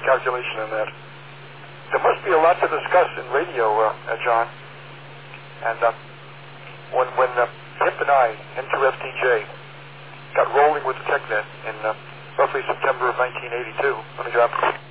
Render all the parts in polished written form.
calculation in that. There must be a lot to discuss in radio, John. And when Hip and I, N2FTJ, got rolling with the TechNet in roughly September of 1982, let me drop it.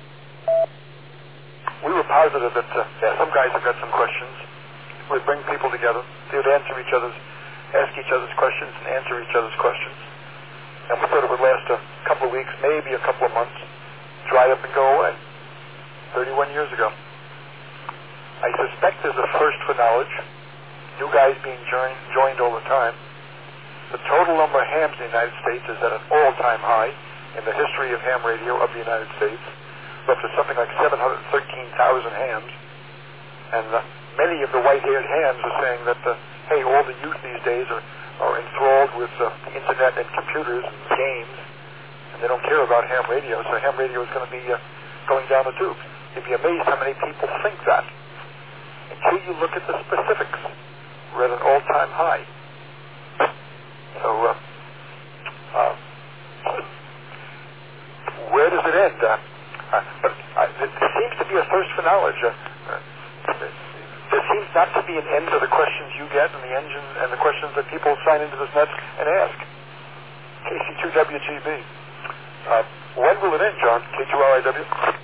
We were positive that some guys have got some questions. We'd bring people together. They would ask each other's questions and answer each other's questions. And we thought it would last a couple of weeks, maybe a couple of months, dry up and go away. 31 years ago. I suspect there's a first for knowledge. New guys being joined all the time. The total number of hams in the United States is at an all-time high in the history of ham radio of the United States. We're up to something like 713,000 hams. And many of the white-haired hams are saying that, hey, all the youth these days are enthralled with the internet and computers and games, and they don't care about ham radio, so ham radio is going to be going down the tubes. You'd be amazed how many people think that. Until you look at the specifics, we're at an all-time high. So, where does it end? But there seems to be a thirst for knowledge. There seems not to be an end to the questions you get and the questions that people sign into this net and ask. KC2WGB. When will it end, John? K2LIW?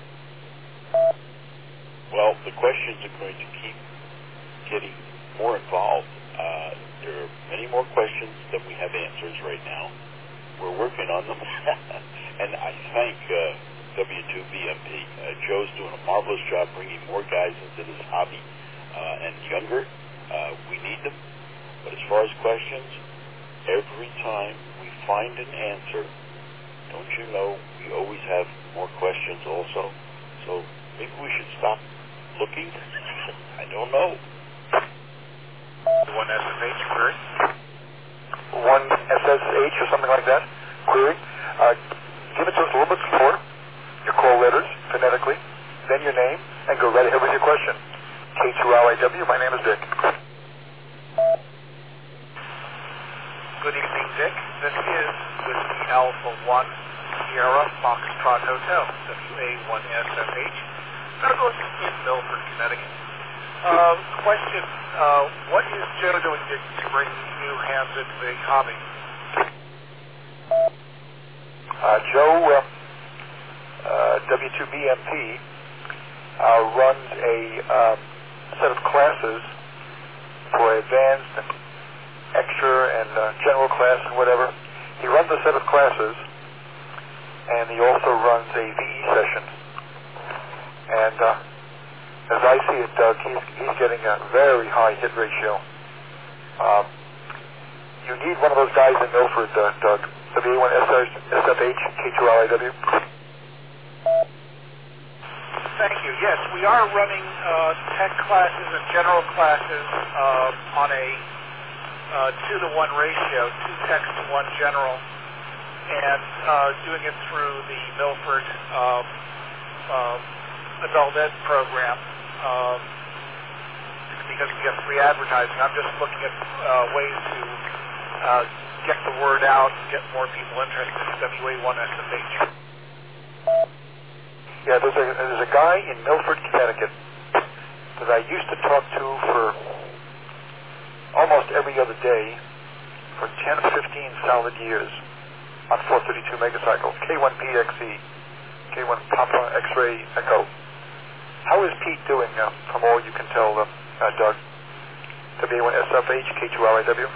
Well, the questions are going to keep getting more involved. There are many more questions than we have answers right now. We're working on them. And I thank W2BMP. Joe's doing a marvelous job bringing more guys into this hobby. And younger, we need them. But as far as questions, every time we find an answer, don't you know, we always have more questions also. So maybe we should stop looking. I don't know. One SSH query. One SSH or something like that query. Give it to us a little bit before. Your call letters, phonetically, then your name, and go right ahead with your question. K2LIW, my name is Dick. Good evening, Dick. This is Whiskey Alpha 1 Sierra Foxtrot Hotel, WA1SFH, Douglas in Milford, Connecticut. Question, what is Joe doing to bring new hams into the hobby? Joe, W2BMP, runs a set of classes for advanced and extra and general class and whatever. He runs a set of classes, and he also runs a VE session. And as I see it, Doug, he's getting a very high hit ratio. You need one of those guys in Milford, Doug. WA1SFH, K2LIW. Thank you. Yes, we are running tech classes and general classes on a 2-to-1 ratio, 2 techs to 1 general, and doing it through the Milford Adult Ed program because we get free advertising. I'm just looking at ways to get the word out and get more people interested in WA1SFH. Yeah, there's a guy in Milford, Connecticut that I used to talk to for almost every other day for 10 or 15 solid years on 432 megacycles, K1PXE, K1 Papa X-ray Echo. How is Pete doing from all you can tell, Doug? WA1SFH, K2LIW.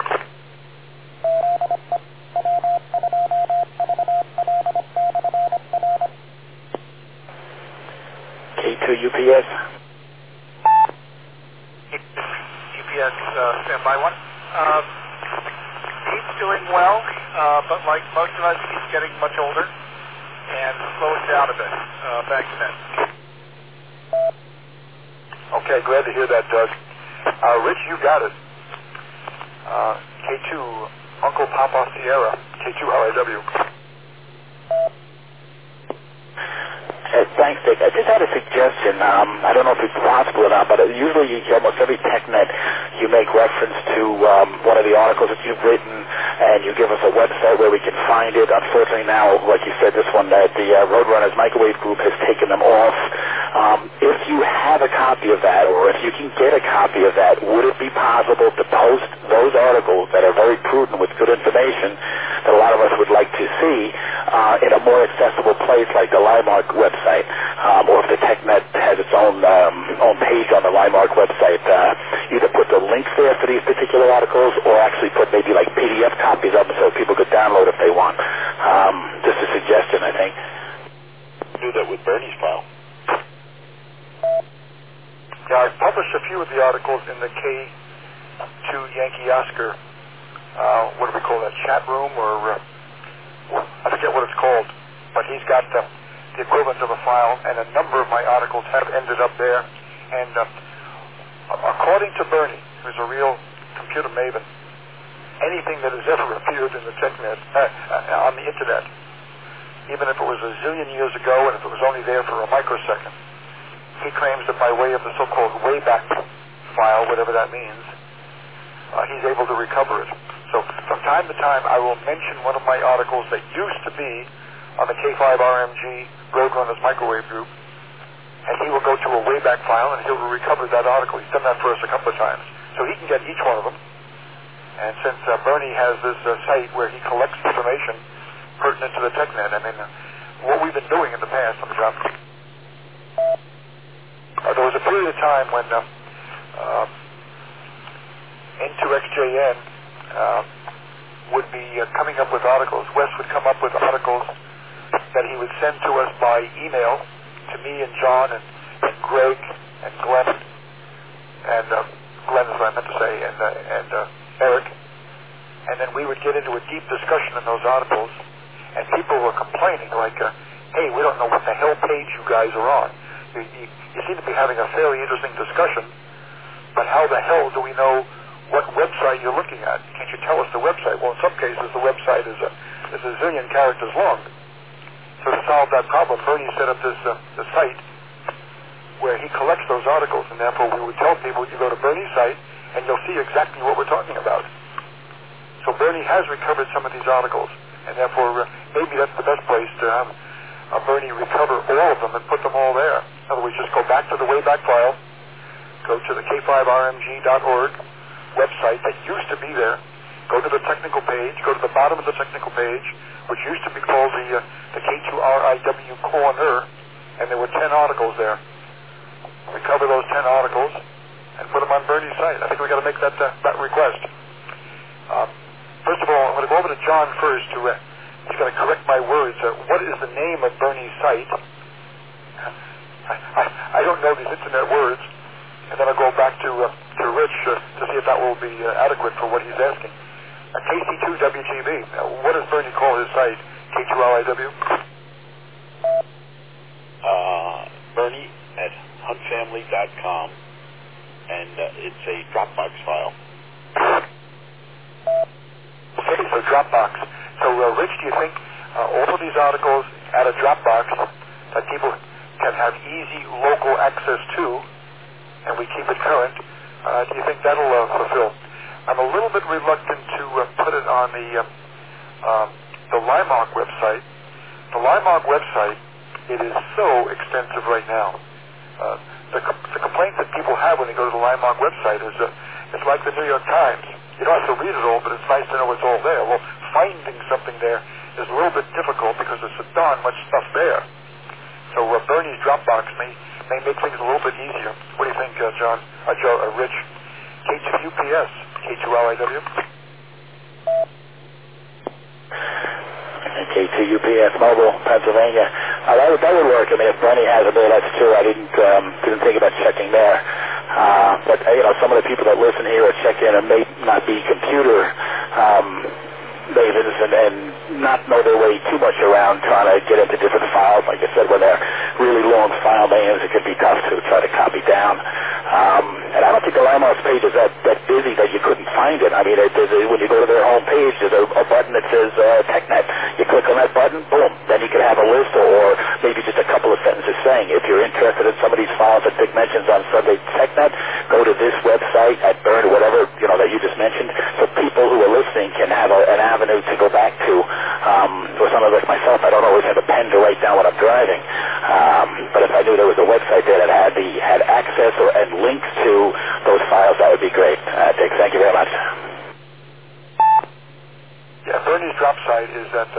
K2UPS. UPS standby one. Pete's doing well, but like most of us, he's getting much older and slowing down a bit. Back to that. Okay, glad to hear that, Doug. Rich, you got it. K2 Uncle Papa Sierra, K2LIW. Thanks, Dick. I just had a suggestion. I don't know if it's possible or not, but usually almost every TechNet you make reference to one of the articles that you've written and you give us a website where we can find it. Unfortunately now, like you said, this one, the Roadrunners Microwave Group has taken them off. If you have a copy of that, or if you can get a copy of that, would it be possible to post those articles that are very prudent with good information that a lot of us would like to see in a more accessible place like the Limark website, or if the TechNet has its own page on the Limark website, either put the links there for these particular articles or actually put maybe like PDF copies of them so people could download if they want. Just a suggestion, I think. Do that with Bernie's file. Yeah, I published a few of the articles in the K2 Yankee Oscar, what do we call that, chat room, or I forget what it's called, but he's got the equivalent of a file, and a number of my articles have ended up there. And according to Bernie, who's a real computer maven, anything that has ever appeared in the TechNet, on the internet, even if it was a zillion years ago and if it was only there for a microsecond, he claims that by way of the so-called Wayback file, whatever that means, he's able to recover it. So from time to time, I will mention one of my articles that used to be on the K5RMG Roadrunners Microwave Group, and he will go to a Wayback file and he'll recover that article. He's done that for us a couple of times. So he can get each one of them. And since Bernie has this site where he collects information pertinent to the TechNet, I mean, what we've been doing in the past, there was a period of time when N2XJN would be coming up with articles. Wes would come up with articles that he would send to us by email, to me and John and Greg and Glenn, and Glenn is what I meant to say, and Eric. And then we would get into a deep discussion in those articles, and people were complaining like, hey, we don't know what the hell page you guys are on. You seem to be having a fairly interesting discussion, but how the hell do we know what website you're looking at? Can't you tell us the website? Well, in some cases, the website is a zillion characters long. So to solve that problem, Bernie set up this site where he collects those articles, and therefore we would tell people, you go to Bernie's site, and you'll see exactly what we're talking about. So Bernie has recovered some of these articles, and therefore maybe that's the best place to have Bernie recover all of them and put them all there. In other words, just go back to the Wayback file, go to the K5RMG.org website that used to be there, go to the technical page, go to the bottom of the technical page, which used to be called the K2RIW Corner, and there were 10 articles there. Recover those 10 articles and put them on Bernie's site. I think we've got to make that request. First of all, I'm going to go over to John first, who he's going to correct my words. What is the name of Bernie's site? I don't know these internet words. And then I'll go back to Rich to see if that will be adequate for what he's asking. KC2WTV. What does Bernie call his site? K2RIW? Bernie at huntfamily.com, and it's a Dropbox file. Okay, so Dropbox. So, Rich, do you think all of these articles at a Dropbox that people can have easy local access to, and we keep it current, do you think that'll fulfill? I'm a little bit reluctant to put it on the Limark website. The Limark website, it is so extensive right now. The complaint that people have when they go to the Limark website is it's like the New York Times. You don't have to read it all, but it's nice to know it's all there. Well, finding something there is a little bit difficult because there's so darn much stuff there. So Bernie's Dropbox may make things a little bit easier. What do you think, John? Rich? K2UPS, K2RIW? K2UPS Mobile, Pennsylvania. That would work. I mean, if Bernie has it there, that's true. I didn't think about checking there. But some of the people that listen here or check in and may not be computer mavens and not know their way too much around trying to get into different files. Like I said, when they're really long file names, it can be tough to try to copy down. And I don't think the Limark page is that busy that you couldn't find it. I mean, when you go to their home page, there's a button that says TechNet. You click on that button, boom, then you can have a list or maybe just a couple of sentences saying, if you're interested in some of these files that Dick mentions on Sunday TechNet, go to this website at Burn or whatever, that you just mentioned, so people who are listening can have an avenue I don't always have a pen to write down what I'm driving. But if I knew there was a website there that had access and links to those files, that would be great. Dick, thank you very much. Yeah, Bernie's drop site is at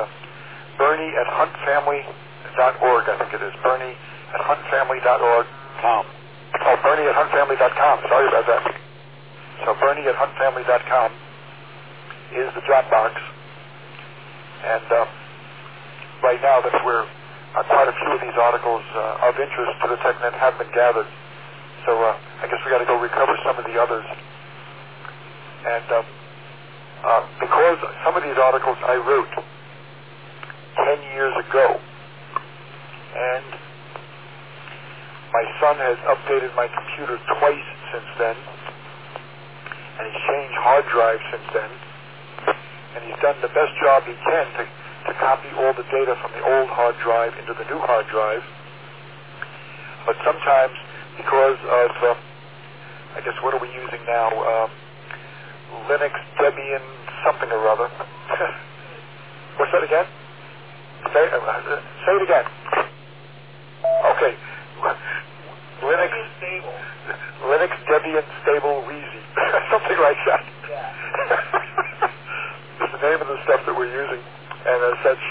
Bernie@huntfamily.org, I think it is. Bernie@huntfamily.org. Tom. Oh, Bernie@huntfamily.com. Sorry about that. So Bernie@huntfamily.com is the Dropbox. And right now, that's where quite a few of these articles of interest to the TechNet have been gathered. So I guess we got to go recover some of the others. And because some of these articles I wrote 10 years ago, and my son has updated my computer twice since then, and he's changed hard drives since then, and he's done the best job he can to copy all the data from the old hard drive into the new hard drive. But sometimes, because of, I guess, what are we using now? Linux, Debian, something or other. What's that again? Say it again. Okay. Linux, Debian, Stable, Wheezy. Something like that. It's the name of the stuff that we're using. And as such,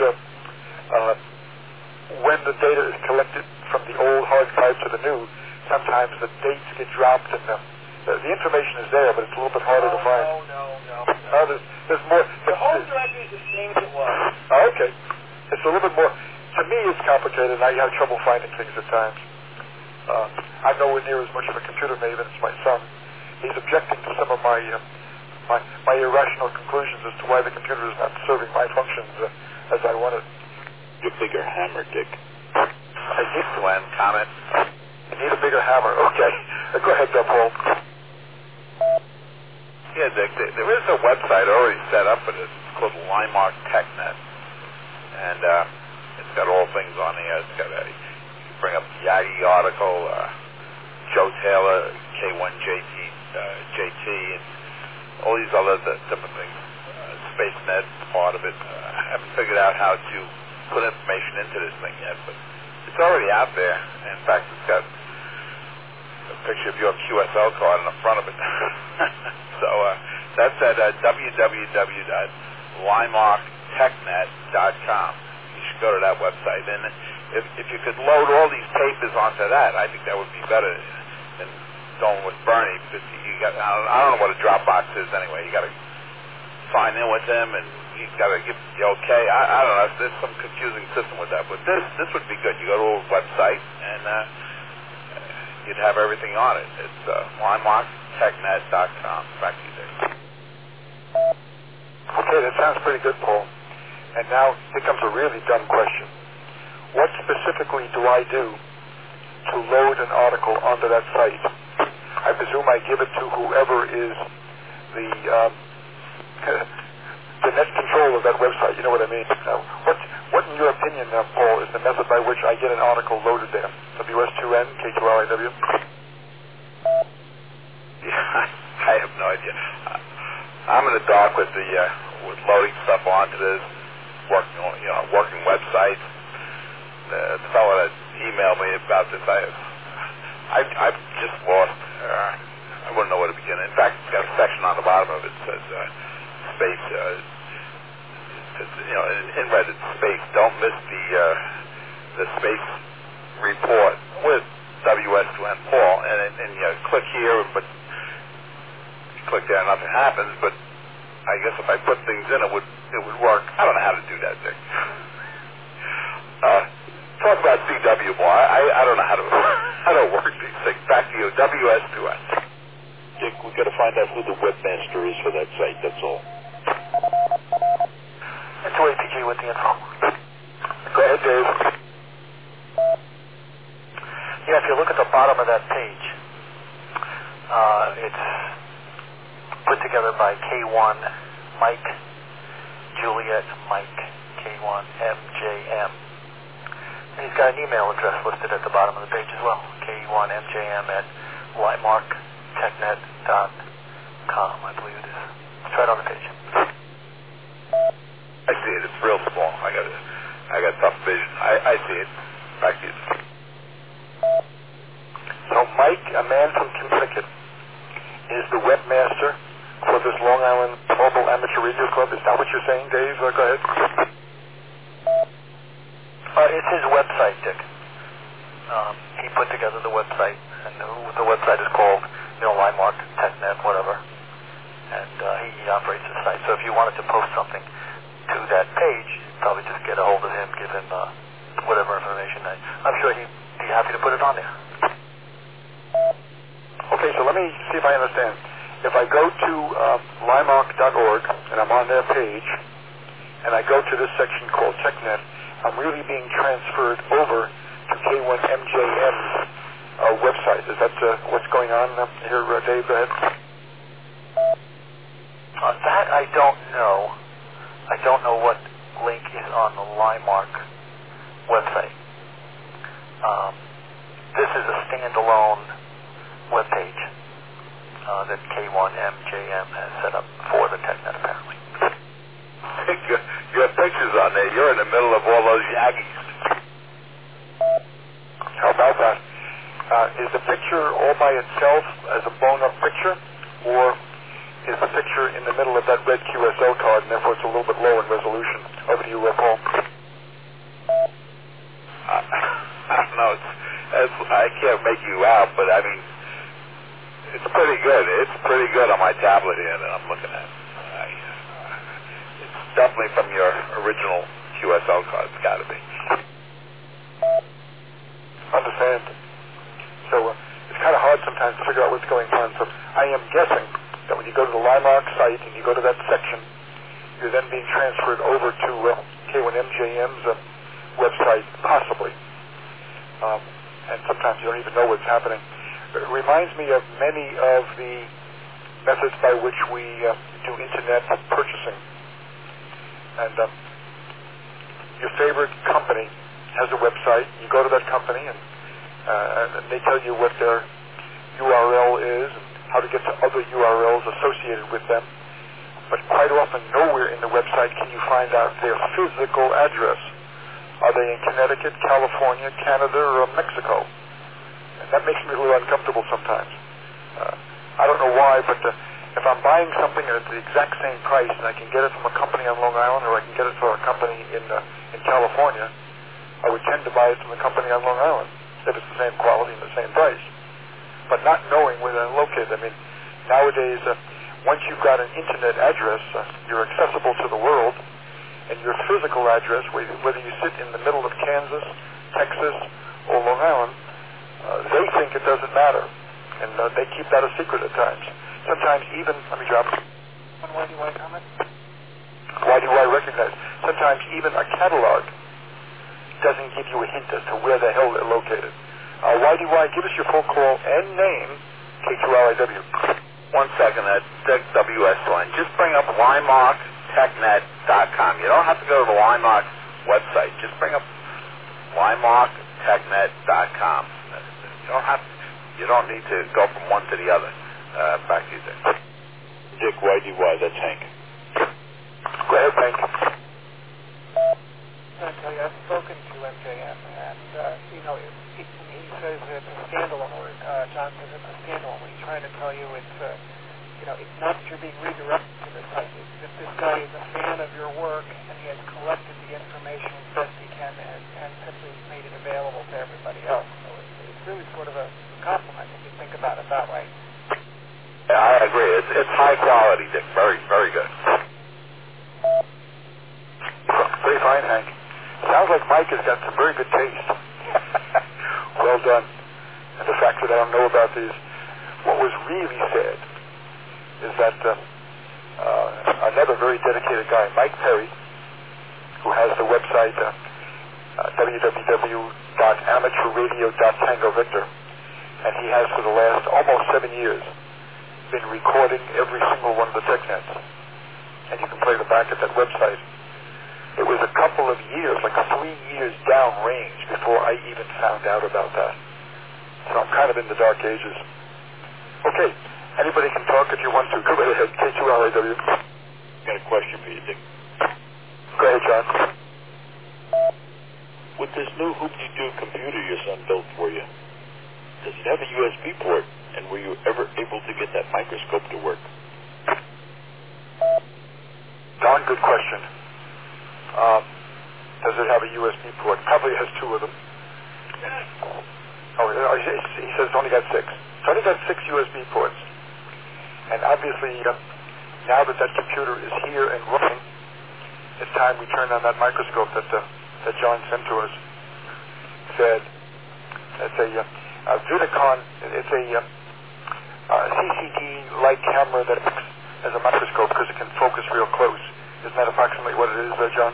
when the data is collected from the old hard drive to the new, sometimes the dates get dropped and the information is there, but it's a little bit harder to find. No. There's more. The whole directory is the same as it was. Okay. It's a little bit more. To me, it's complicated, and I have trouble finding things at times. I'm nowhere near as much of a computer maven as my son. He's objecting to some of my irrational conclusions as to why the computer is not serving my functions as I want it. Your bigger hammer, Dick. I need to end comment. You need a bigger hammer. Okay. Go ahead, Paul. Yeah, Dick, there is a website already set up for this. It's called Limark TechNet. And it's got all things on here. It's got you can bring up the Yagi article, Joe Taylor, K1JT, and all these other different things. SpaceNet is part of it. I haven't figured out how to put information into this thing yet, but it's already out there. In fact, it's got a picture of your QSL card on the front of it. So that's at www.limarktechnet.com. You should go to that website. And if you could load all these papers onto that, I think that would be better than going with Bernie. Because I don't know what a Dropbox is anyway. You got to sign in with him, and he's got to give you okay. I don't know. There's some confusing system with that. But this would be good. You go to a website, and you'd have everything on it. It's limarktechnet.com. Back to you, Dave. Okay, that sounds pretty good, Paul. And now here comes a really dumb question. What specifically do I do to load an article onto that site? I presume I give it to whoever is the net control of that website. You know what I mean? What in your opinion, Paul, is the method by which I get an article loaded there? WS2N, K2LIW? Yeah, I have no idea. I'm in the dark with loading stuff onto this, working websites. The fellow that emailed me about this, I've just lost. I wouldn't know where to begin. In fact, it's got a section on the bottom of it that says space. In red it's space. Don't miss the space report with WS2N Paul, and you click here, but you click there, nothing happens. But I guess if I put things in, it would work. I don't know how to do that, Dick. Talk about CW more. I don't know how to work these things. Back to you, WS2N. Dick, we've got to find out who the webmaster is for that site. That's all. It's APG with the info. Go ahead, Dave. Yeah, if you look at the bottom of that page, it's put together by K1 Mike Juliet Mike K1 MJM. And he's got an email address listed at the bottom of the page as well, K1MJM@limarktechnet.com, I believe it is. It's right on the page. I see it. It's real small. I got to I got tough vision. I see it. Back to you. So Mike, a man from Connecticut, is the webmaster for this Long Island Mobile Amateur Radio Club. Is that what you're saying, Dave? Go ahead. It's his website, Dick. He put together the website, and the website is called, Linemark, TechNet, whatever. And he operates the site. So if you wanted to post something to that page, you'd probably just get a hold of him, give him whatever information. I'm sure he'd be happy to put it on there. Okay, so let me see if I understand. If I go to linemark.org, and I'm on their page, and I go to this section called TechNet, I'm really being transferred over to K1MJM's website. Is that what's going on here, Dave? Go ahead. That I don't know. I don't know what link is on the Linemark website. This is a standalone webpage that K1MJM has set up for the TechNet, apparently. You have pictures on there. You're in the middle of all those Yankees. How about that? Is the picture all by itself as a blown-up picture, or is the picture in the middle of that red QSL card, and therefore it's a little bit low in resolution? Over to you, Paul. I don't know. I can't make you out, but I mean, it's pretty good. It's pretty good on my tablet here that I'm looking at. It's definitely from your original QSL card. It's got to be. Understand. So it's kind of hard sometimes to figure out what's going on. So I am guessing that when you go to the Linemark site and you go to that section, you're then being transferred over to K1MJM's website, possibly. And sometimes you don't even know what's happening. It reminds me of many of the methods by which we do internet purchasing. And your favorite company has a website. You go to that company and they tell you what their URL is and how to get to other URLs associated with them. But quite often, nowhere in the website can you find out their physical address. Are they in Connecticut, California, Canada, or Mexico? And that makes me a little uncomfortable sometimes. I don't know why, but if I'm buying something at the exact same price and I can get it from a company on Long Island or I can get it from a company in California, I would tend to buy it from the company on Long Island if it's the same quality and the same price. But not knowing where they're located. I mean, nowadays, once you've got an internet address, you're accessible to the world, and your physical address, whether you sit in the middle of Kansas, Texas, or Long Island, they think it doesn't matter, and they keep that a secret at times. Sometimes even, let me drop it. Why do I comment? Why do I recognize? Sometimes even a catalog doesn't give you a hint as to where the hell they're located. Why do I? Give us your full call and name, K2LIW. 1 second, that WS line. Just bring up LinemarkTechNet.com. You don't have to go to the Linemark website. Just bring up LinemarkTechNet.com. You don't need to go from one to the other. Back to you, Dick. Dick, YDY, that's Hank. Go ahead, Hank. I'll tell you, I've spoken to MJM, and he says it's a standalone, or John says it's a standalone. What he's trying to tell you, it's not that you're being redirected to the site. It's that this guy is a fan of your work, and he has collected the information as best he can and simply made it available to everybody else. So it's really sort of a compliment if you think about it that way. Yeah, I agree. It's high quality, Dick. Very, very good. Very fine, Hank. Sounds like Mike has got some very good taste. Well done. And the fact that I don't know about these, what was really said is that another very dedicated guy, Mike Perry, who has the website www.amateurradio.tango Victor, and he has for the last almost 7 years been recording every single one of the TechNets, and you can play them back at that website. It was a couple of years, like 3 years downrange, before I even found out about that. So I'm kind of in the dark ages. Okay, anybody can talk if you want to. Go right ahead, K2LIW. Got a question for you, Dick. Go ahead, John. with this new hoop-de-doo computer your son built for you, does it have a USB port? And were you ever able to get that microscope to work? Darn good question. Does it have a USB port? Probably has two of them. Oh, he says it's only got six. It's only got 6 USB ports. And obviously, now that computer is here and running, it's time we turn on that microscope that John sent to us. It's a Vidicon. It's a CCD-like camera that acts as a microscope because it can focus real close. Isn't that approximately what it is, John?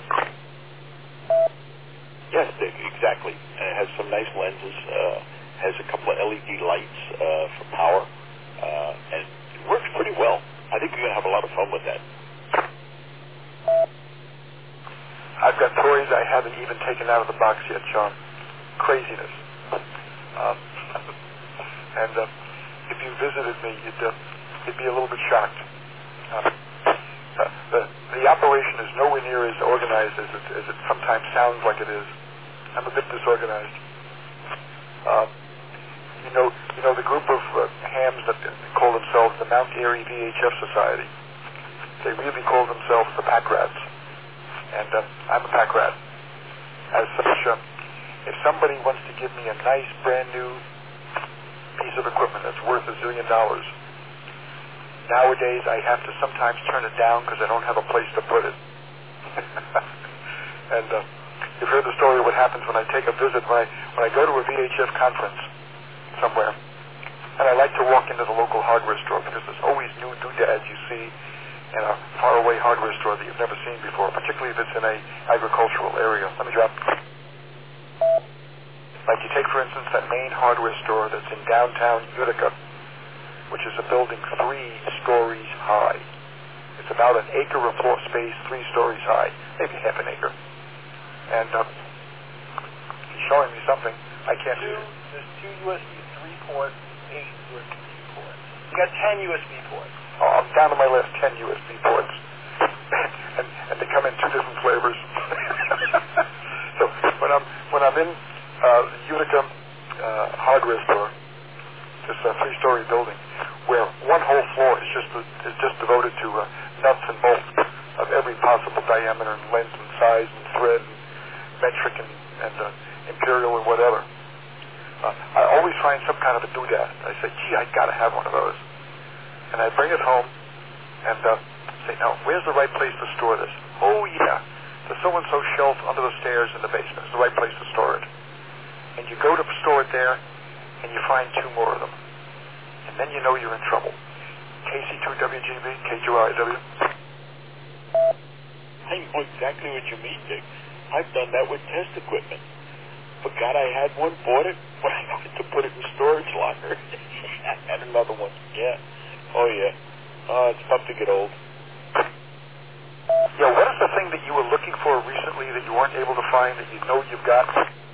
Yes, Dick, exactly. And it has some nice lenses, has a couple of LED lights for power, and it works pretty well. I think you're going to have a lot of fun with that. I've got toys I haven't even taken out of the box yet, John. Craziness. And if you visited me, you'd be a little bit shocked. The operation is nowhere near as organized as it sometimes sounds like it is. I'm a bit disorganized. You know the group of hams that call themselves the Mount Airy VHF Society. They really call themselves the Pack Rats, and I'm a Pack Rat. As such, if somebody wants to give me a nice brand new piece of equipment that's worth $1 zillion, nowadays I have to sometimes turn it down because I don't have a place to put it. And you've heard the story of what happens when I take a visit, when I go to a VHF conference somewhere, and I like to walk into the local hardware store because there's always new doodads you see in a faraway hardware store that you've never seen before, particularly if it's in a agricultural area. Let me drop. Like you take, for instance, that main hardware store that's in downtown Utica, which is a building 3 stories high. It's about an acre of floor space, 3 stories high, maybe half an acre. And he's showing me something. I can't see it. There's 2 USB 3-port, 8 USB ports. You got 10 USB ports. Oh, I'm down to my last 10 USB ports. and they come in 2 different flavors. So when I'm in the Utica hardware store, this 3-story building, where one whole floor is just devoted to nuts and bolts of every possible diameter and length and size and thread and metric and imperial and whatever. I always find some kind of a doodad. I say, gee, I got to have one of those. And I bring it home and say, now, where's the right place to store this? Oh, yeah, the so-and-so shelf under the stairs in the basement is the right place to store it. And you go to store it there, and you find 2 more of them. And then you know you're in trouble. KC2WGB, KGYW. I know exactly what you mean, Dick. I've done that with test equipment. Forgot I had one, bought it, when I went to put it in storage locker. I had another one. Yeah. Oh, yeah. Oh, it's tough to get old. Yeah, what is the thing that you were looking for recently that you weren't able to find that you know you've got?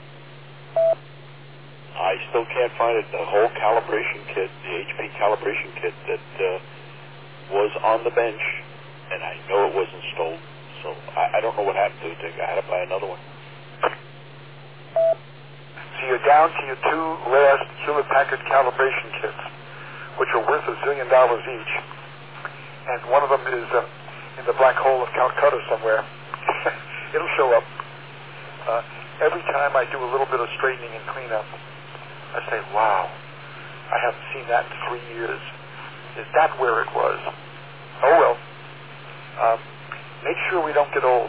I still can't find it. The whole calibration kit, the HP calibration kit that was on the bench, and I know it wasn't stolen. So I don't know what happened to it, Dick. I had to buy another one. So you're down to your 2 last Hewlett-Packard calibration kits, which are worth $1 zillion each. And one of them is in the black hole of Calcutta somewhere. It'll show up. Every time I do a little bit of straightening and cleanup, I say, wow, I haven't seen that in 3 years. Is that where it was? Oh, well. Make sure we don't get old.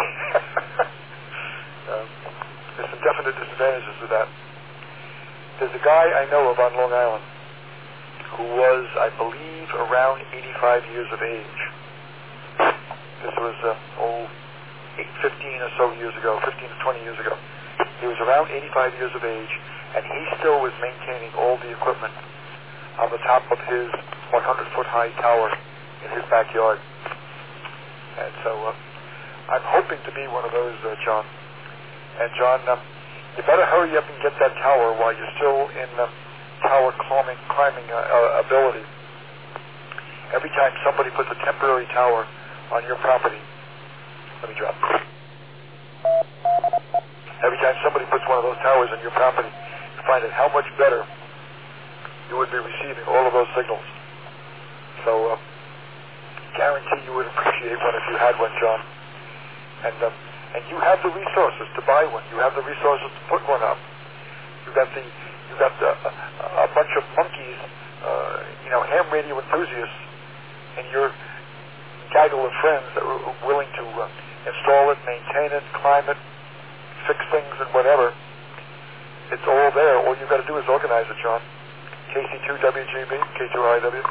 There's some definite disadvantages to that. There's a guy I know of on Long Island who was, I believe, around 85 years of age. This was, 15 or so years ago, 15 to 20 years ago. He was around 85 years of age, and he still was maintaining all the equipment on the top of his 100-foot high tower in his backyard. And so I'm hoping to be one of those, John. And John, you better hurry up and get that tower while you're still in tower climbing ability. Every time somebody puts a temporary tower on your property, let me drop. Every time somebody puts one of those towers on your property, you find out how much better you would be receiving all of those signals. So, guarantee you would appreciate one if you had one, John. And you have the resources to buy one. You have the resources to put one up. You got a bunch of monkeys, ham radio enthusiasts, and your gaggle of friends that are willing to install it, maintain it, climb it, fix things, and whatever. It's all there. All you got to do is organize it, John. KC2WGB, K2IW.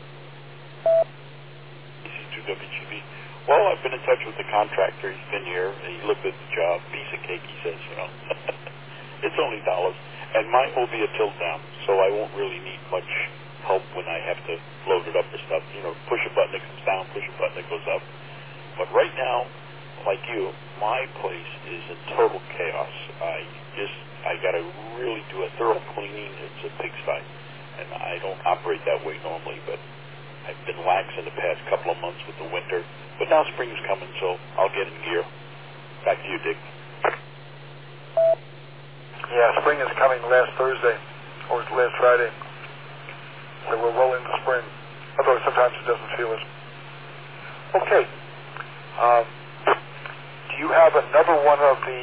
KC2WGB. Well, I've been in touch with the contractor. He's been here. He looked at the job. Piece of cake, he says, It's only dollars. And mine will be a tilt down, so I won't really need much help when I have to load it up or stuff. Push a button, it comes down, push a button, it goes up. But right now, like you, my place is in total chaos. I got to really do a thorough cleaning. It's a pigsty, and I don't operate that way normally, but I've been lax in the past couple of months with the winter. But now spring's coming, so I'll get in gear. Back to you, Dick. Yeah, spring is coming last Thursday, or last Friday. So we're well into spring, although sometimes it doesn't feel it. Okay. Do you have another one of the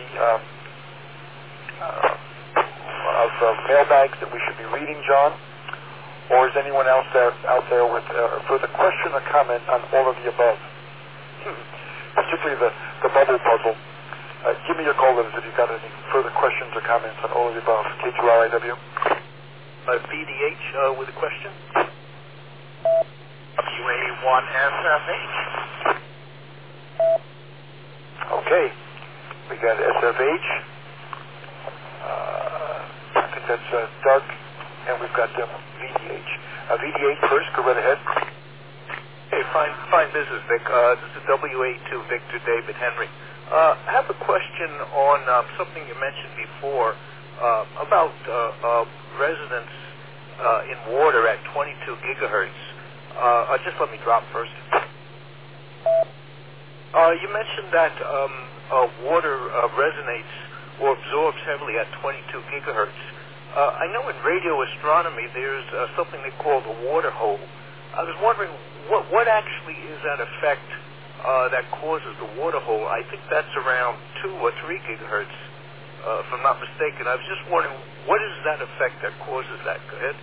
mailbags that we should be reading, John? Or is anyone else out there with further question or comment on all of the above? Particularly the bubble puzzle. Give me your call letters if you've got any further questions or comments on all of the above. K2RIW. BDH with a question. WA1SFH. Okay. We got SFH. I think that's Doug. And we've got VDH. VDH first. Go right ahead. Hey, fine business, Vic. This is WA2 Victor David Henry. I have a question on something you mentioned before about resonance in water at 22 gigahertz. Just let me drop first. You mentioned that water resonates or absorbs heavily at 22 gigahertz. I know in radio astronomy there's something they call the water hole. I was wondering what actually is that effect that causes the water hole. I think that's around 2 or 3 gigahertz, if I'm not mistaken. I was just wondering, what is that effect that causes that? Go ahead.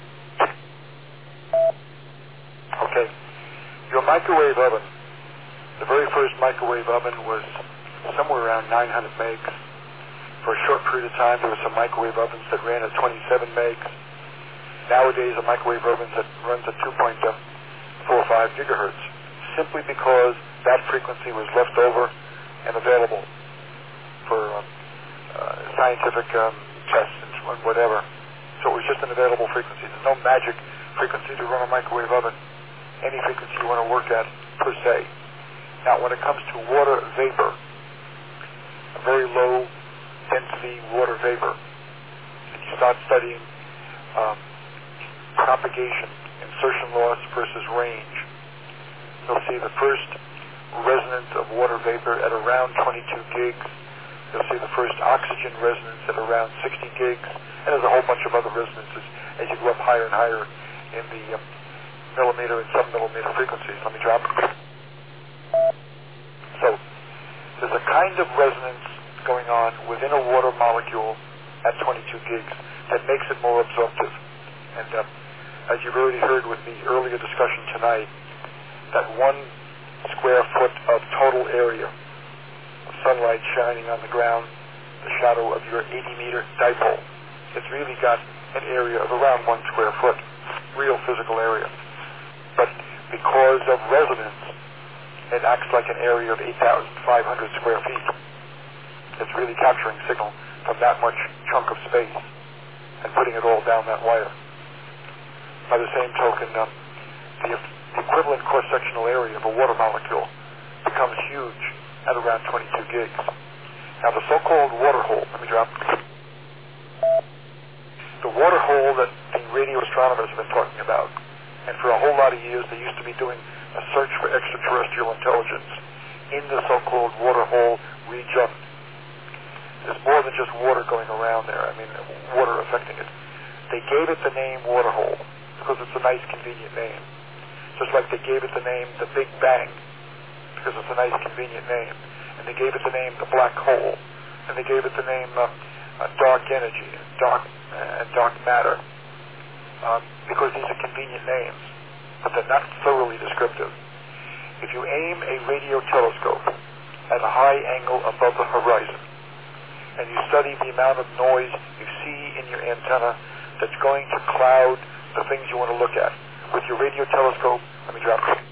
Okay. Your microwave oven, the very first microwave oven was somewhere around 900 megs. For a short period of time, there were some microwave ovens that ran at 27 megs. Nowadays, a microwave oven that runs at 2.45 gigahertz, simply because that frequency was left over and available for scientific tests and whatever. So it was just an available frequency. There's no magic frequency to run a microwave oven. Any frequency you want to work at, per se. Now, when it comes to water vapor, a very low density water vapor, and you start studying propagation, insertion loss versus range, you'll see the first resonance of water vapor at around 22 gigs. You'll see the first oxygen resonance at around 60 gigs, and there's a whole bunch of other resonances as you go up higher and higher in the millimeter and sub-millimeter frequencies. Let me drop it. So there's a kind of resonance going on within a water molecule at 22 gigs that makes it more absorptive. And as you've already heard with the earlier discussion tonight, that 1 square foot of total area of sunlight shining on the ground, the shadow of your 80-meter dipole, it's really got an area of around 1 square foot, real physical area. But because of resonance, it acts like an area of 8,500 square feet. It's really capturing signal from that much chunk of space and putting it all down that wire. By the same token, the equivalent cross-sectional area of a water molecule becomes huge at around 22 gigs. Now, the so-called water hole, let me drop. The water hole that the radio astronomers have been talking about, and for a whole lot of years they used to be doing a search for extraterrestrial intelligence in the so-called water hole region. there's more than just water going around there. I mean, water affecting it. They gave it the name Waterhole because it's a nice, convenient name. Just like they gave it the name the Big Bang because it's a nice, convenient name. And they gave it the name the Black Hole. And they gave it the name Dark Energy, Dark Matter, because these are convenient names, but they're not thoroughly descriptive. If you aim a radio telescope at a high angle above the horizon, and you study the amount of noise you see in your antenna that's going to cloud the things you want to look at. With your radio telescope, let me drop it.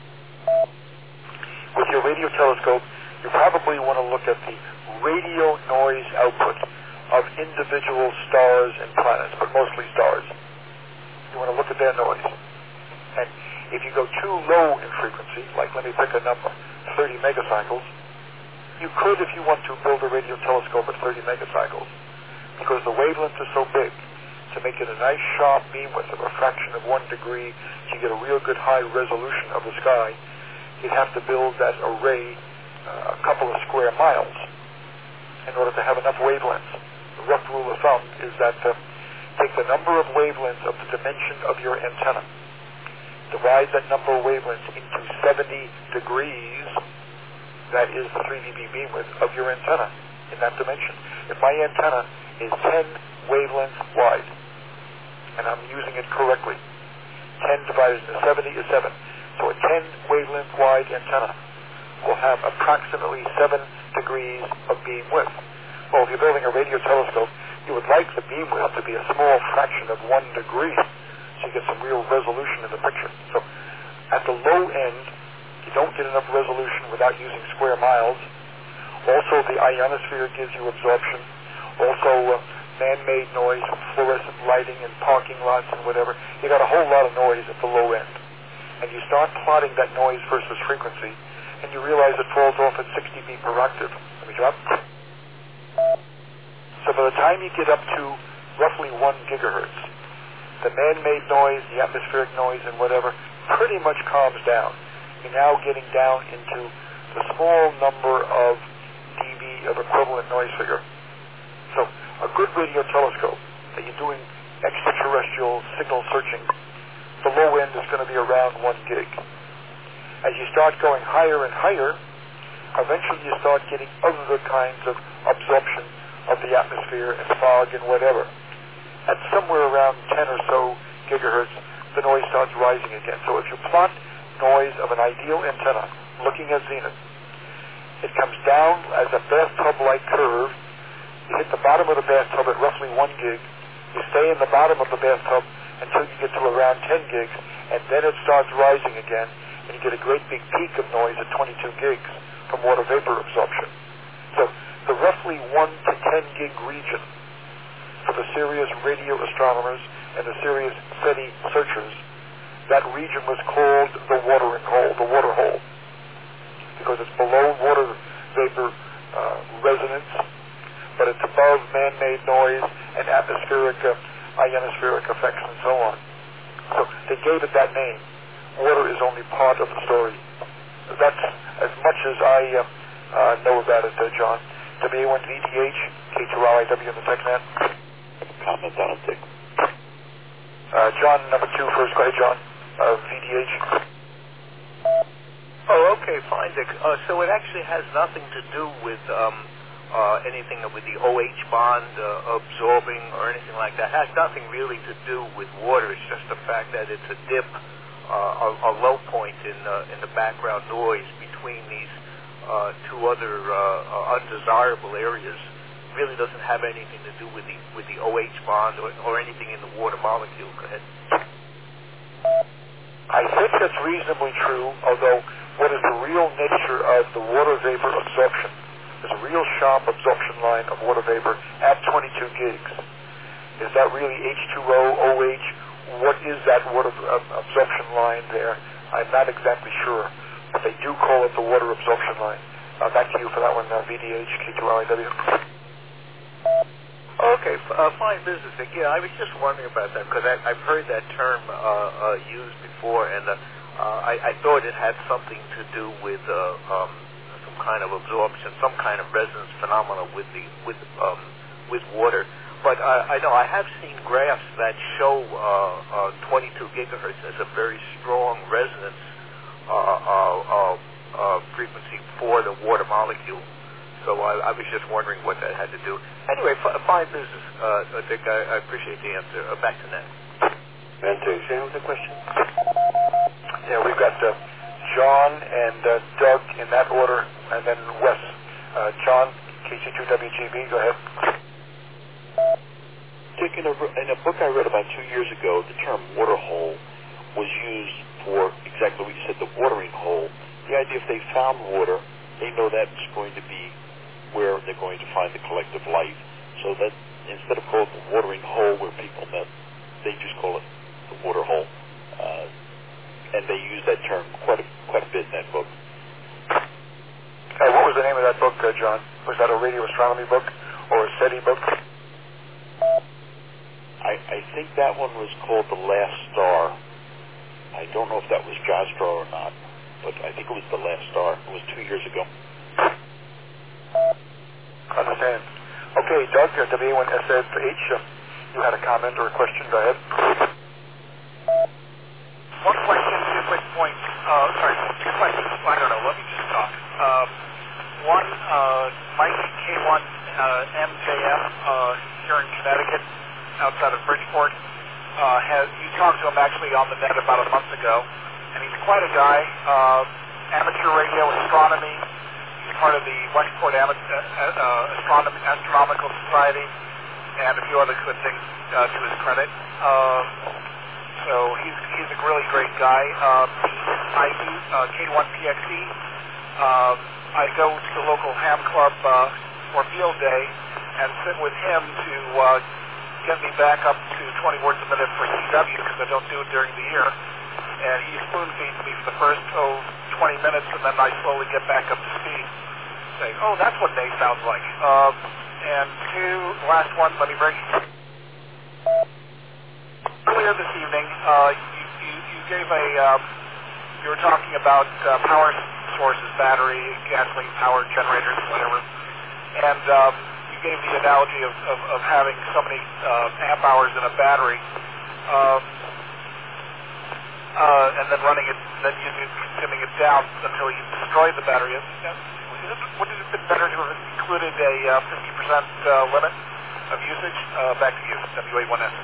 With your radio telescope, you probably want to look at the radio noise output of individual stars and planets, but mostly stars. You want to look at their noise. And if you go too low in frequency, like let me pick a number, 30 megacycles, you could, if you want to, build a radio telescope at 30 megacycles, because the wavelength is so big. To make it a nice sharp beam with a refraction of 1 degree, so you get a real good high resolution of the sky, you'd have to build that array a couple of square miles in order to have enough wavelengths. The rough rule of thumb is that take the number of wavelengths of the dimension of your antenna, divide that number of wavelengths into 70 degrees, that is the 3 dB beamwidth of your antenna in that dimension. If my antenna is 10 wavelengths wide, and I'm using it correctly, 10 divided into 70 is 7. So a 10 wavelength wide antenna will have approximately 7 degrees of beam width. Well, if you're building a radio telescope, you would like the beam width to be a small fraction of 1 degree, so you get some real resolution in the picture. So at the low end, you don't get enough resolution without using square miles. Also, the ionosphere gives you absorption. Also, man-made noise from fluorescent lighting and parking lots and whatever. You got a whole lot of noise at the low end. And you start plotting that noise versus frequency, and you realize it falls off at 60 dB per octave. Let me drop. So by the time you get up to roughly 1 gigahertz, the man-made noise, the atmospheric noise, and whatever pretty much calms down. You're now getting down into the small number of dB of equivalent noise figure. So a good radio telescope that you're doing extraterrestrial signal searching, the low end is going to be around 1 gig. As you start going higher and higher, eventually you start getting other kinds of absorption of the atmosphere and fog and whatever. At somewhere around 10 or so gigahertz, the noise starts rising again. So if you plot noise of an ideal antenna looking at zenith, it comes down as a bathtub-like curve. You hit the bottom of the bathtub at roughly 1 gig. You stay in the bottom of the bathtub until you get to around 10 gigs, and then it starts rising again, and you get a great big peak of noise at 22 gigs from water vapor absorption. So the roughly 1 to 10 gig region for the serious radio astronomers and the serious SETI searchers, that region was called the watering hole, the water hole, because it's below water vapor resonance, but it's above man-made noise and atmospheric, ionospheric effects and so on. So they gave it that name. Water is only part of the story. That's as much as I know about it, John. WA1VDH, K2RIW in the TechNet. Comment on it, Dick. John, number 2 first. Go ahead, John. VDH. Oh, okay, fine, Dick. So it actually has nothing to do with anything with the OH bond absorbing or anything like that. It has nothing really to do with water. It's just the fact that it's a dip, a low point in the background noise between these two other undesirable areas. It really doesn't have anything to do with the OH bond or anything in the water molecule. Go ahead. I think that's reasonably true, although what is the real nature of the water vapor absorption? There's a real sharp absorption line of water vapor at 22 gigs. Is that really H2O, OH? What is that water absorption line there? I'm not exactly sure, but they do call it the water absorption line. Back to you for that one, VDH, K2RIW. Okay, fine business, Dick. Yeah, I was just wondering about that because I've heard that term used before, and I thought it had something to do with some kind of absorption, some kind of resonance phenomena with water. But I know I have seen graphs that show 22 gigahertz as a very strong resonance frequency for the water molecule. So I was just wondering what that had to do. Anyway, fine business, Dick. I appreciate the answer. Back to Ned. Vente, say with the question. Yeah, we've got John and Doug in that order, and then Wes. John, KC2WGB, go ahead. Dick, in a book I read about 2 years ago, the term water hole was used for exactly what you said, the watering hole. The idea if they found water, they know that's going to be where they're going to find the collective life. So that instead of calling it the watering hole where people met, they just call it the water hole. And they use that term quite a bit in that book. What was the name of that book, John? Was that a radio astronomy book or a SETI book? I think that one was called The Last Star. I don't know if that was Jastra or not, but I think it was The Last Star. It was 2 years ago. Understand. Okay, Doug, WA1SF8, you had a comment or a question. Go ahead. One question, 2 quick points. Sorry, 2 questions. I don't know. Let me just talk. One, Mike K1 MJM here in Connecticut, outside of Bridgeport. You talked to him actually on the net about a month ago, and he's quite a guy. Amateur radio astronomy. He's part of the Westport Astronomical Society, and a few other good things to his credit. So he's a really great guy. I do K1PXE. I go to the local ham club for field day and sit with him to get me back up to 20 words a minute for CW because I don't do it during the year. And he spoon feeds me for the first 20 minutes, and then I slowly get back up to speed. Say, oh, that's what Nate sounds like. And last one, let me bring. Earlier this evening, you gave you were talking about power sources, battery, gasoline-powered generators, whatever, and you gave the analogy of having so many amp hours in a battery, and then running it, then consuming it down until you destroy the battery. Would it have been better to have included a 50% limit of usage? Back to you, WA1S.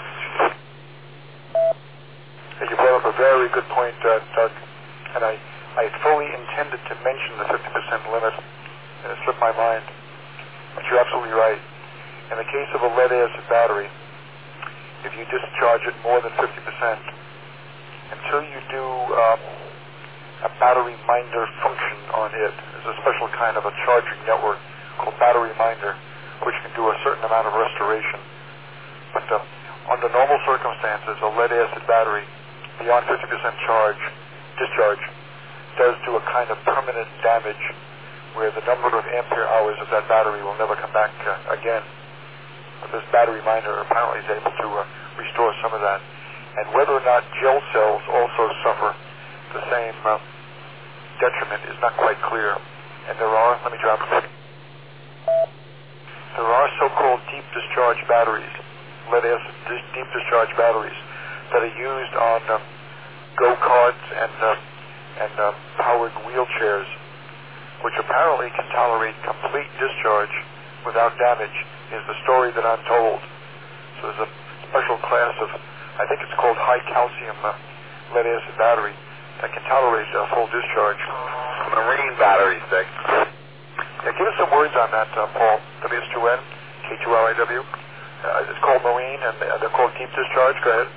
You brought up a very good point, Doug, and I fully intended to mention the 50% limit, and it slipped my mind. But you're absolutely right. In the case of a lead-acid battery, if you discharge it more than 50%, until you do a battery minder function on it, there's a special kind of a charging network called battery minder, which can do a certain amount of restoration. But under normal circumstances, a lead-acid battery, beyond 50% discharge, does do a kind of permanent damage where the number of ampere hours of that battery will never come back again. But this battery minder apparently is able to restore some of that. And whether or not gel cells also suffer the same detriment is not quite clear. And there are, let me drop it. There are so-called deep discharge batteries, lead-acid deep discharge batteries, that are used on go-karts and powered wheelchairs, which apparently can tolerate complete discharge without damage, is the story that I'm told. So there's a special class of, I think it's called high calcium lead-acid battery that can tolerate full discharge. Marine batteries, Dick. Yeah, give us some words on that, Paul. WS2N, K2LIW. It's called marine, and they're called deep discharge. Go ahead.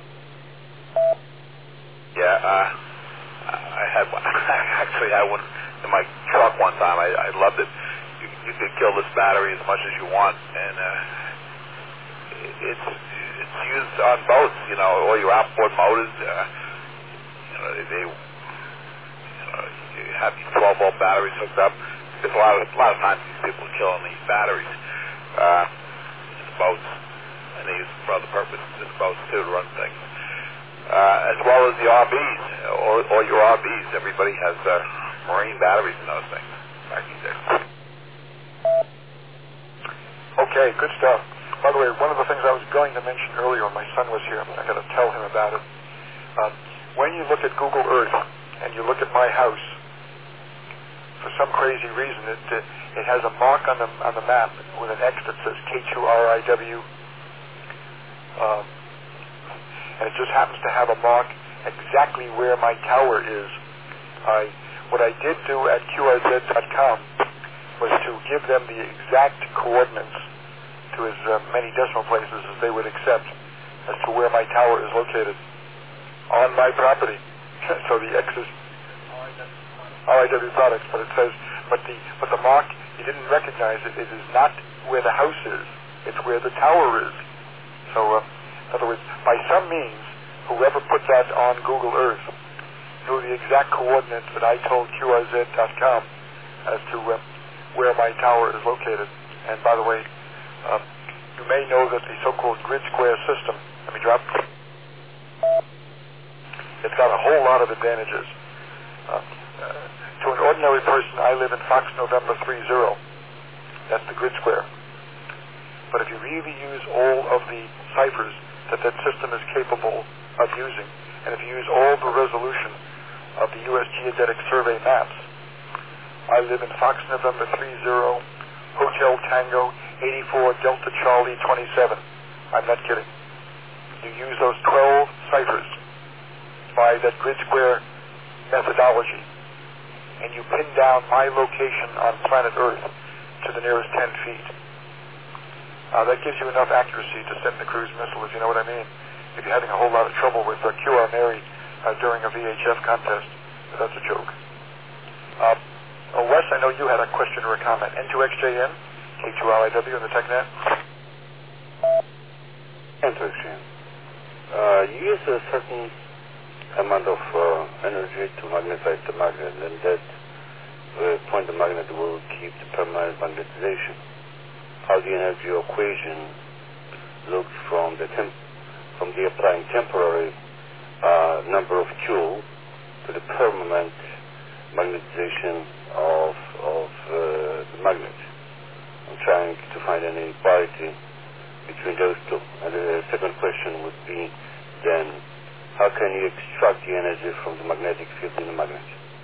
Yeah, I had one. I actually had one in my truck one time. I loved it. You could kill this battery as much as you want, and it's used on boats. You know, all your outboard motors. They you have these 12-volt batteries hooked up. There's a lot of times these people are killing these batteries in the boats, and they use them for other purposes in the boats too to run things. As well as the RVs, or your RVs. Everybody has marine batteries in those things. Okay, good stuff. By the way, one of the things I was going to mention earlier when my son was here, I got to tell him about it. When you look at Google Earth and you look at my house, for some crazy reason, it has a mark on the map with an X that says K2RIW, and it just happens to have a mark exactly where my tower is. What I did do at QRZ.com was to give them the exact coordinates to as many decimal places as they would accept as to where my tower is located on my property. So the X is RIW products, but it says, but the mark, you didn't recognize it. It is not where the house is. It's where the tower is. So, in other words, by some means, whoever put that on Google Earth knew the exact coordinates that I told QRZ.com as to where my tower is located. And by the way, you may know that the so-called grid square system, let me drop, it's got a whole lot of advantages. To an ordinary person, I live in Fox November 30. That's the grid square. But if you really use all of the ciphers that system is capable of using, and if you use all the resolution of the U.S. Geodetic Survey maps, I live in Fox November 30, Hotel Tango, 84 Delta Charlie 27. I'm not kidding. You use those 12 ciphers by that grid square methodology, and you pin down my location on planet Earth to the nearest 10 feet. That gives you enough accuracy to send the cruise missile, if you know what I mean. If you're having a whole lot of trouble with QR Mary during a VHF contest, that's a joke. Wes, I know you had a question or a comment. N2XJN, K2RIW in the TechNet. N2XJN. You use a certain amount of energy to magnetize the magnet, and that point the magnet will keep the permanent magnetization. How the energy equation looks from the applying temporary number of joule to the permanent magnetization of the magnet. I'm trying to find any parity between those two. And the second question would be then, how can you extract the energy from the magnetic field in the magnet?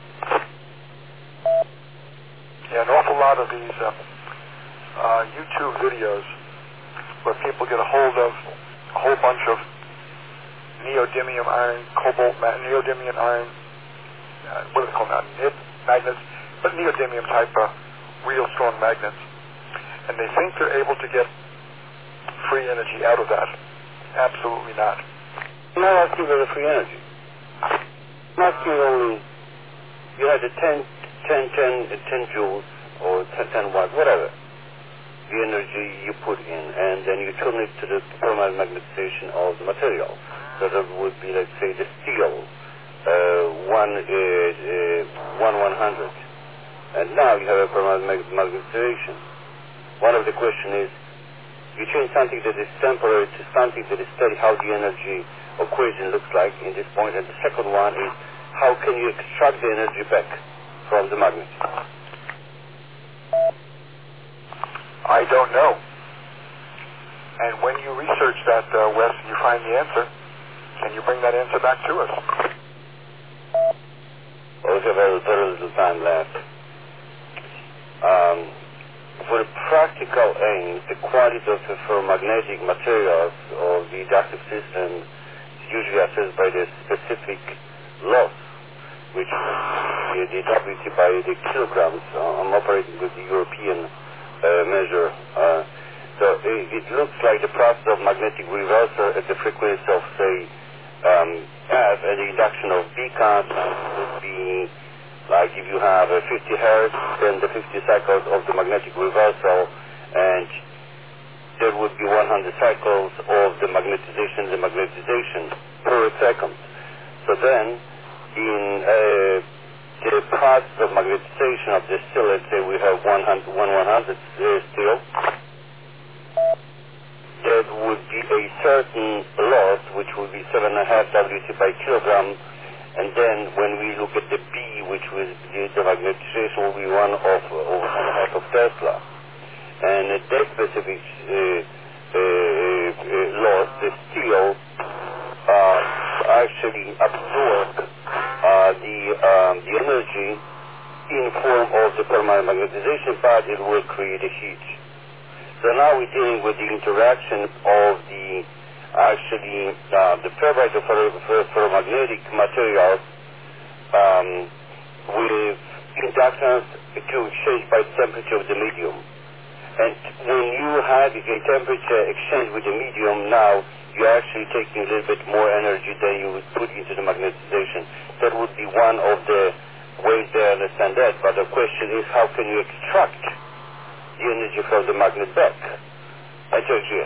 Yeah, an awful lot of these YouTube videos where people get a hold of a whole bunch of neodymium iron, neodymium iron, what are they called now? Nib magnets, but neodymium type real strong magnets. And they think they're able to get free energy out of that. Absolutely not. I'm not asking for the free energy. I'm asking only, you have the 10 joules or 10 watts, whatever, the energy you put in, and then you turn it to the permanent magnetization of the material. So that would be, let's say, the steel, 1/100. And now you have a permanent magnetization. One of the questions is, you change something that is temporary to something that is steady, how the energy equation looks like in this point. And the second one is, how can you extract the energy back from the magnet? I don't know. And when you research that, Wes, and you find the answer, can you bring that answer back to us? Well, we have very little time left. For practical aims, the quality of the ferromagnetic materials of the inductive system is usually assessed by the specific loss, which is the WT by the kilograms. I'm operating with the European measure. So it looks like the process of magnetic reversal at the frequency of, say, F, and the induction of B constant would be like if you have 50 hertz, then the 50 cycles of the magnetic reversal, and there would be 100 cycles of the magnetization per second. So then, in the process of magnetization of the steel, let's say we have 1/100 steel, there would be a certain loss, which would be 7.5 WT by kilogram, And then when we look at the B, which was the magnetization will be 1/1/2 of Tesla. And at that specific loss, the steel actually absorb the energy in form of the permanent magnetization, but it will create a heat. So now we're dealing with the interaction of the ferrite or ferromagnetic materials with inductance to exchange by temperature of the medium. And when you have a temperature exchange with the medium, now you're actually taking a little bit more energy than you would put into the magnetization. That would be one of the ways they understand that. But the question is, how can you extract the energy from the magnet back? I tell you.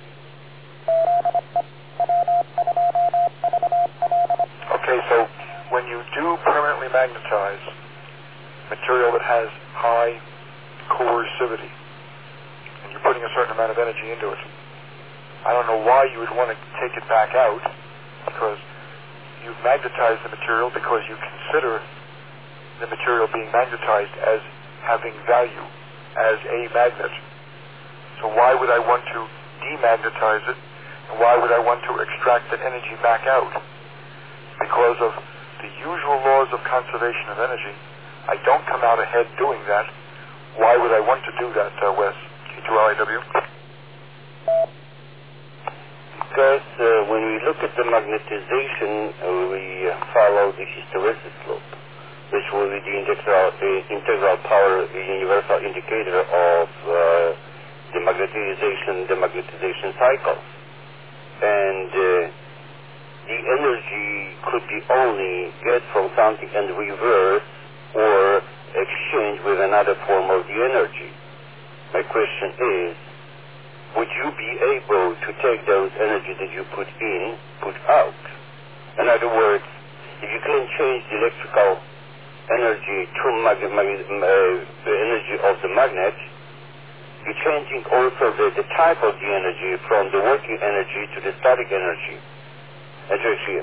Okay, so when you do permanently magnetize material that has high coercivity, and you're putting a certain amount of energy into it, I don't know why you would want to take it back out, because you've magnetized the material because you consider the material being magnetized as having value, as a magnet. So why would I want to demagnetize it, and why would I want to extract that energy back out? Because of the usual laws of conservation of energy, I don't come out ahead doing that. Why would I want to do that, Wes? K2LIW? Because when we look at the magnetization, we follow the hysteresis loop, which will be the integral power universal indicator of the magnetization cycle. And the energy could be only get from something and reverse or exchange with another form of the energy. My question is, would you be able to take those energy that you put in, put out? In other words, if you can change the electrical energy to the energy of the magnet, you're changing also the type of the energy from the working energy to the static energy. Here.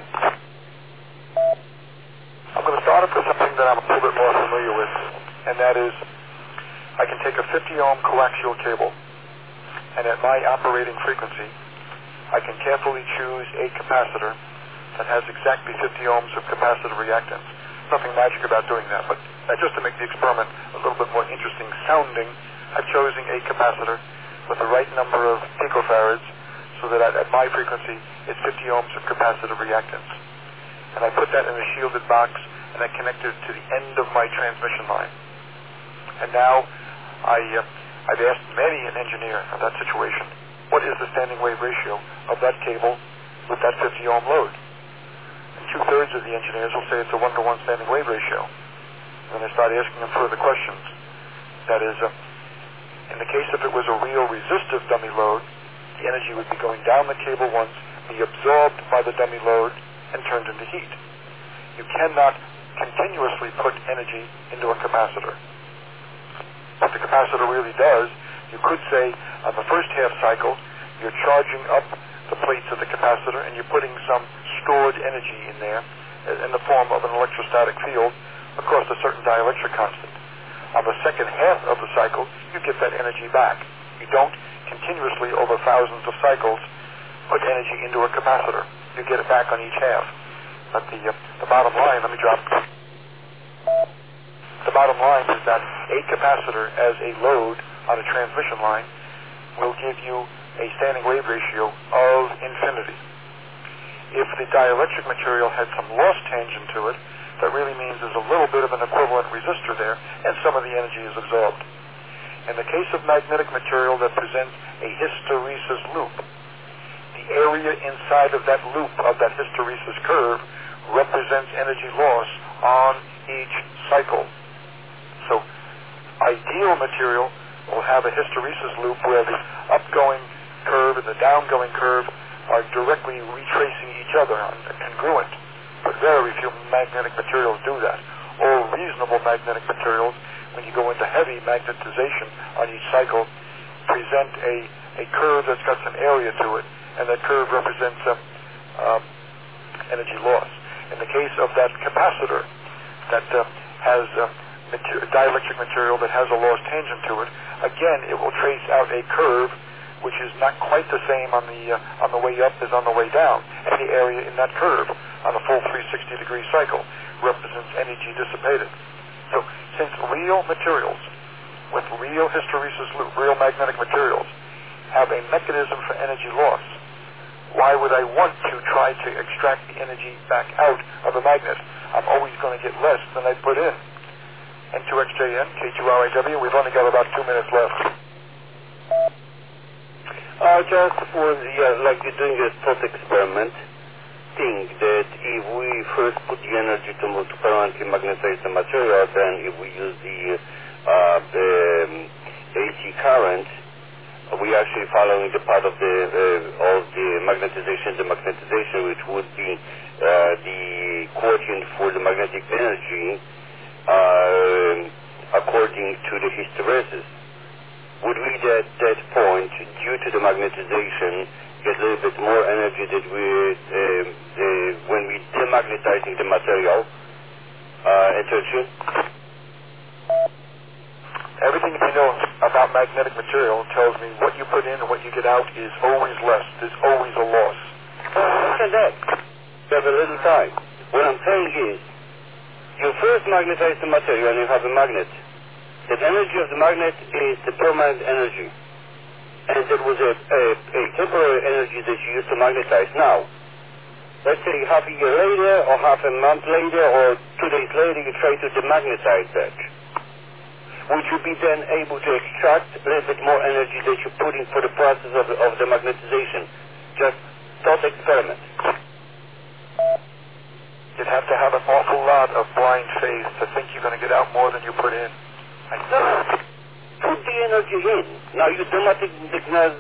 I'm going to start off with something that I'm a little bit more familiar with, and that is I can take a 50-ohm coaxial cable, and at my operating frequency, I can carefully choose a capacitor that has exactly 50 ohms of capacitive reactance. Nothing magic about doing that, but just to make the experiment a little bit more interesting sounding, I've chosen a capacitor with the right number of picofarads so that at my frequency, it's 50 ohms of capacitive reactance. And I put that in a shielded box, and I connect it to the end of my transmission line. And now I've asked many an engineer of that situation, what is the standing wave ratio of that cable with that 50 ohm load? And 2/3 of the engineers will say it's a 1-to-1 standing wave ratio. And I start asking them further questions. That is, in the case if it was a real resistive dummy load, the energy would be going down the cable once, be absorbed by the dummy load, and turned into heat. You cannot continuously put energy into a capacitor. What the capacitor really does, you could say on the first half cycle, you're charging up the plates of the capacitor and you're putting some stored energy in there in the form of an electrostatic field across a certain dielectric constant. On the second half of the cycle, you get that energy back. You don't continuously, over thousands of cycles, put energy into a capacitor. You get it back on each half. But the bottom line, let me drop. The bottom line is that a capacitor as a load on a transmission line will give you a standing wave ratio of infinity. If the dielectric material had some loss tangent to it, that really means there's a little bit of an equivalent resistor there, and some of the energy is absorbed. In the case of magnetic material that presents a hysteresis loop, the area inside of that loop, of that hysteresis curve, represents energy loss on each cycle. So ideal material will have a hysteresis loop where the upgoing curve and the downgoing curve are directly retracing each other, congruent. But very few magnetic materials do that. All reasonable magnetic materials, when you go into heavy magnetization on each cycle, present a curve that's got some area to it, and that curve represents energy loss. In the case of that capacitor that has dielectric material that has a lost tangent to it, again, it will trace out a curve which is not quite the same on the way up as on the way down. And the area in that curve on a full 360-degree cycle represents energy dissipated. So since real materials with real hysteresis loop, real magnetic materials, have a mechanism for energy loss, why would I want to try to extract the energy back out of a magnet? I'm always going to get less than I put in. N2XJN, K2RIW, we've only got about 2 minutes left. Just for like you're doing a thought experiment, think that if we first put the energy to permanently magnetize the material, then if we use the AC current, we actually following the part of the magnetization, which would be the quotient for the magnetic energy according to the hysteresis. Would we at that point, due to the magnetization, get a little bit more energy that when we demagnetizing the material? Energy? Everything we know about magnetic material tells me what you put in and what you get out is always less. There's always a loss. Look at that. You have a little time. What I'm saying is, you first magnetize the material and you have a magnet. The energy of the magnet is the permanent energy. And there was a temporary energy that you used to magnetize. Now, let's say half a year later or half a month later or 2 days later you try to demagnetize that. Would you be then able to extract a little bit more energy that you put in for the process of the magnetization? Just thought experiment. You'd have to have an awful lot of blind faith to think you're going to get out more than you put in. Put the energy in. Now you demagnetizing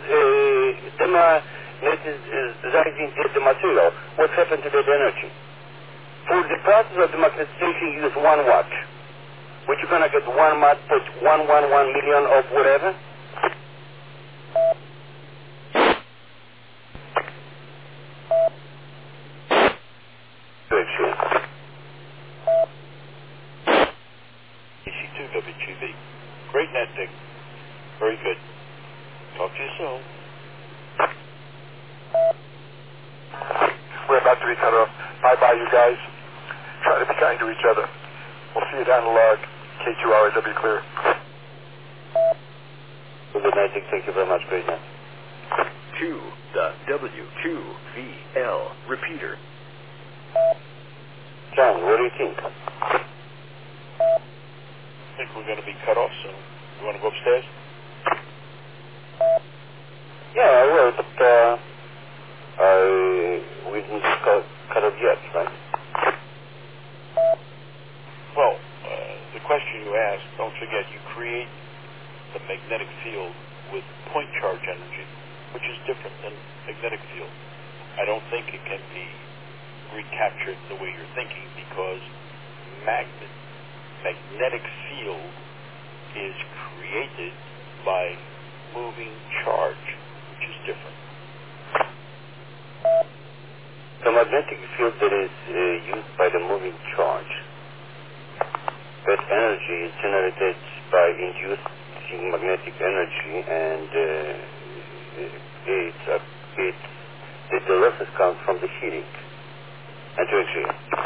the material. What happened to that energy? For the process of the magnetization, you use 1 watt. Which you're going to get 1 watt per 1 million of whatever. AC2WTV. Great netting. Very good. Talk to you soon. We're about to be cut off. Bye-bye, you guys. Try to be kind to each other. We'll see you down the log. K2RIW clear. Good night, Dick. Thank you very much. Great night. To the W2VL repeater. John, what do you think? I think we're going to be cut off soon. You want to go upstairs? Yeah, I will, but we didn't cut it yet, right? Well, the question you asked, don't forget, you create the magnetic field with point charge energy, which is different than magnetic field. I don't think it can be recaptured the way you're thinking because magnetic field is created by moving charge, which is different. The magnetic field that is used by the moving charge, that energy is generated by inducing magnetic energy, and the losses come from the heating. And to actually,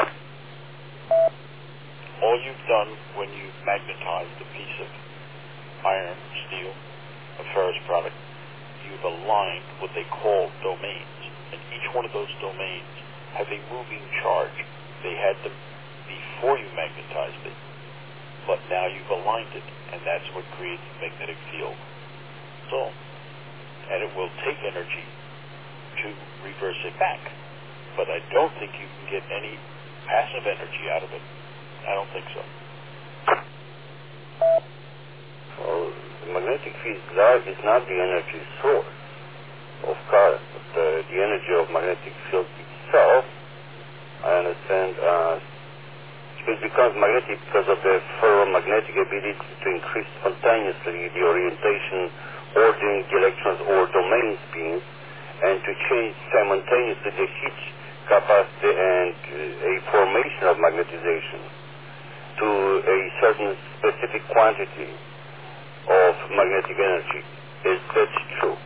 all you've done when you magnetized a piece of iron, steel, a ferrous product, you've aligned what they call domains, and each one of those domains have a moving charge. They had them before you magnetized it, but now you've aligned it, and that's what creates the magnetic field. So, and it will take energy to reverse it back, but I don't think you can get any passive energy out of it. I don't think so. well, the magnetic field is not the energy source of current, but the energy of magnetic field itself, I understand, it becomes magnetic because of the ferromagnetic ability to increase spontaneously the orientation, ordering the electrons or domain spins, and to change simultaneously the heat capacity and a formation formation of magnetization to a certain specific quantity of magnetic energy. Is that true?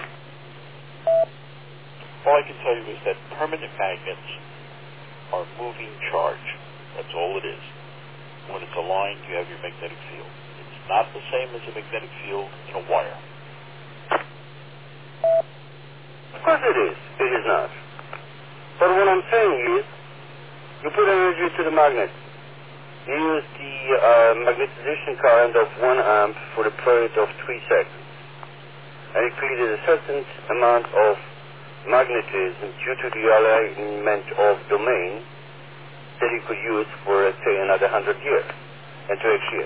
All I can tell you is that permanent magnets are moving charge. That's all it is. When it's aligned, you have your magnetic field. It's not the same as a magnetic field in a wire. Of course it is. It is not. But what I'm saying is, you put energy to the magnet. You use the magnetization current of 1 amp for a period of 3 seconds. And it created a certain amount of magnetism due to the alignment of domain that you could use for, let's say, another 100 years. And to actually...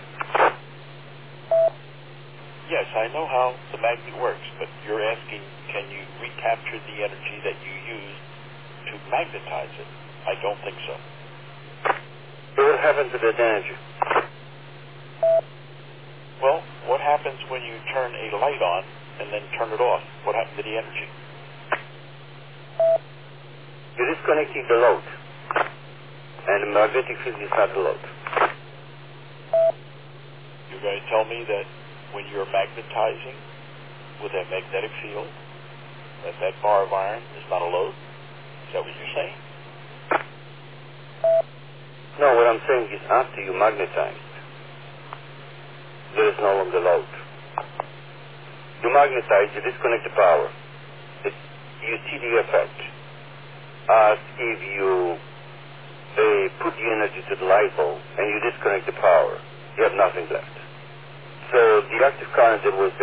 Yes, I know how the magnet works, but you're asking, can you recapture the energy that you used to magnetize it? I don't think so. What happens to that energy? Well, what happens when you turn a light on and then turn it off? What happens to the energy? You're disconnecting the load. And the magnetic field is not the load. You're going to tell me that when you're magnetizing with a magnetic field, that bar of iron is not a load? Is that what you're saying? No, what I'm saying is after you magnetize, there is no longer load. You magnetize, you disconnect the power. You see the effect as if you put the energy to the light bulb and you disconnect the power. You have nothing left. So the active current that was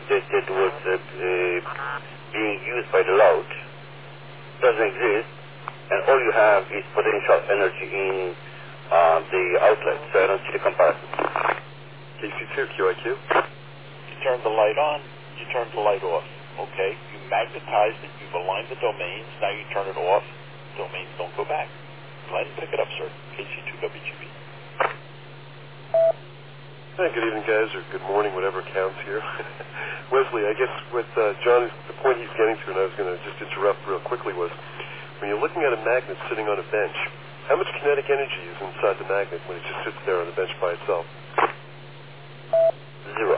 being used by the load doesn't exist, and all you have is potential energy in the outlet. So I don't see the comparison. KC2, QIQ. You turn the light on, you turn the light off. Okay, you magnetized it, you've aligned the domains, now you turn it off, domains don't go back. Glenn, pick it up, sir. KC2WGB. Hey, good evening, guys, or good morning, whatever counts here. Wesley, I guess what John, the point he's getting to, and I was going to just interrupt real quickly, was when you're looking at a magnet sitting on a bench, how much kinetic energy is inside the magnet when it just sits there on the bench by itself? 0.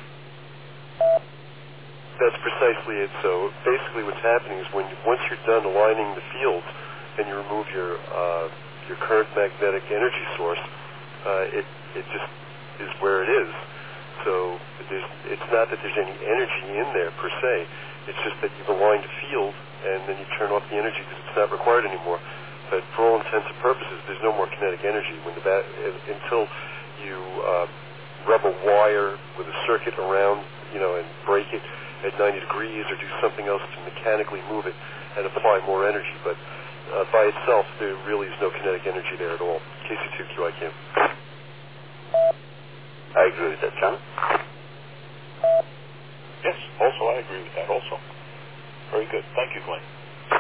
That's precisely it. So basically what's happening is once you're done aligning the fields and you remove your current magnetic energy source, it just is where it is. So it's not that there's any energy in there per se. It's just that you've aligned a field and then you turn off the energy because it's not required anymore. But for all intents and purposes, there's no more kinetic energy until you rub a wire with a circuit around, and break it at 90 degrees or do something else to mechanically move it and apply more energy. But by itself, there really is no kinetic energy there at all. KC2QIQ. I agree with that, John. Yes, also I agree with that also. Very good. Thank you, Glenn.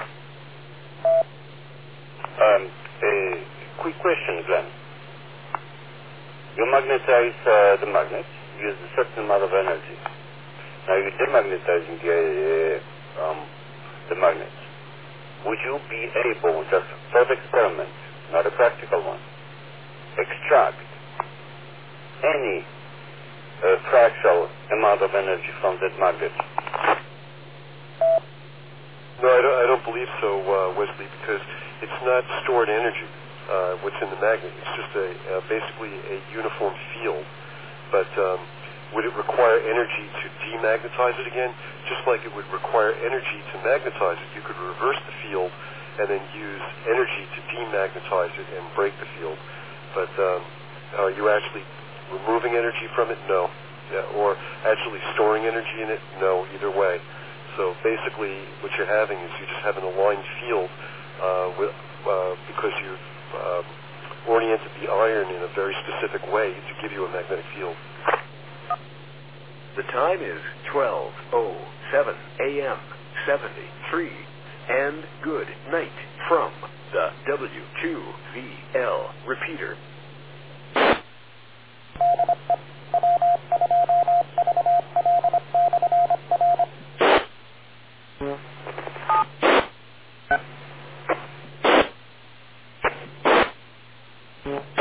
A quick question, Glenn. You magnetize the magnet, use a certain amount of energy. Now you're demagnetizing the magnet. Would you be able, just for the experiment, not a practical one, extract any fractional amount of energy from that magnet? No, I don't believe so, Wesley, because it's not stored energy. What's in the magnet? It's just basically a uniform field. But would it require energy to demagnetize it again? Just like it would require energy to magnetize it, you could reverse the field and then use energy to demagnetize it and break the field. But are you actually removing energy from it? No. Or actually storing energy in it? No, either way. So basically what you're having is you just have an aligned field because you've oriented the iron in a very specific way to give you a magnetic field. The time is 12:07 a.m. 73, and good night from the W2VL repeater. Bye.